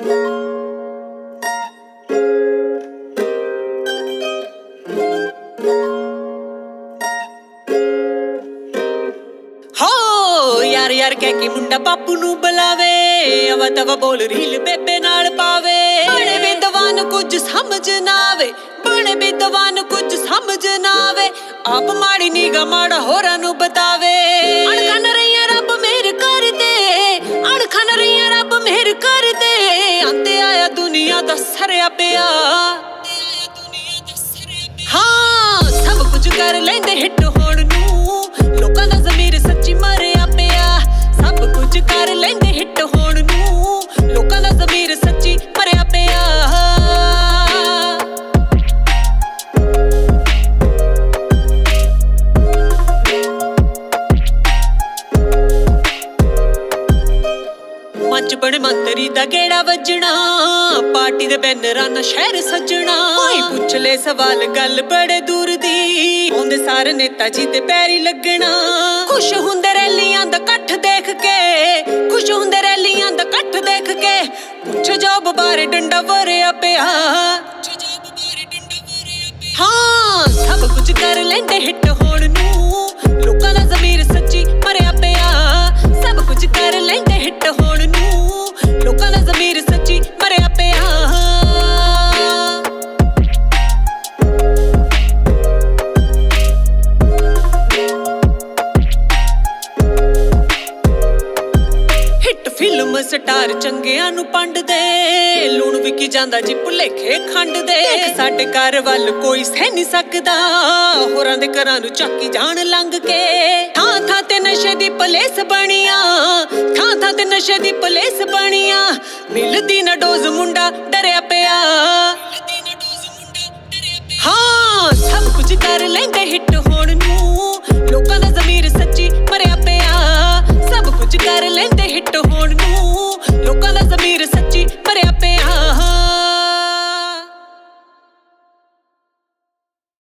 यार यार कह के मुंडा बापू नू बुलावे, अवा तवा बोल रील बेबे नाल पावे। बड़े बेदवान कुछ समझ ना आवे, बड़े बेदवान कुछ समझ ना आवे। आप माड़ी निगा माड़ा होरां नू बतावे। अणखन रहिया रब मेहर कर दे, अणखन रहिया रब मेहर कर दे। आंते आया दुनिया दा सरया पिया, हाँ सब कुछ कर लेंदे हिट होण नू। लोकां दा ज़मीर सच्ची मरिया पिया, सब कुछ कर लेंदे हिट होण नू। लोकां दा ज़मीर सच्ची मरिया पिया। मंच बने मंतरी दा गेड़ा वजना, पार्टी दे बैनरां नाल शहर सजना। कोई पुछ ले सवाल गल बड़े दूर दी, आउंदे सारे नेता जी ते पैरी लगना। खुश हुंदे रैलियां दा कट्ठ देख के, खुश हुंदे रैलियां दा कट्ठ देख के। पुछ जॉब बारे डंडा वरिया पिया, हाँ सब कुछ कर लेंदे हिट होण नू। लोकां दा ज़मीर सच्ची मरिया पिया, सब कुछ कर लेंदे हिट होण नू। लोकां दा ज़मीर सच्ची मरिया पिया। हिट फिल्म स्टार चंगियां नू पंड दे, लूण विकी जांदा जी भुलेखे खंड दे। साडे घर वल कोई सह नहीं सकदा, होरां दे घरां नू चाकी जान लंघ के। थां थां ते नशे दी पुलिस बणिया, थां थां ते नशे दी पुलिस बणिया। मिलदी ना डोज मुंडा डरिया पिया, हाँ सब कुछ कर लेंदे हिट होण नू। लोकां दा ज़मीर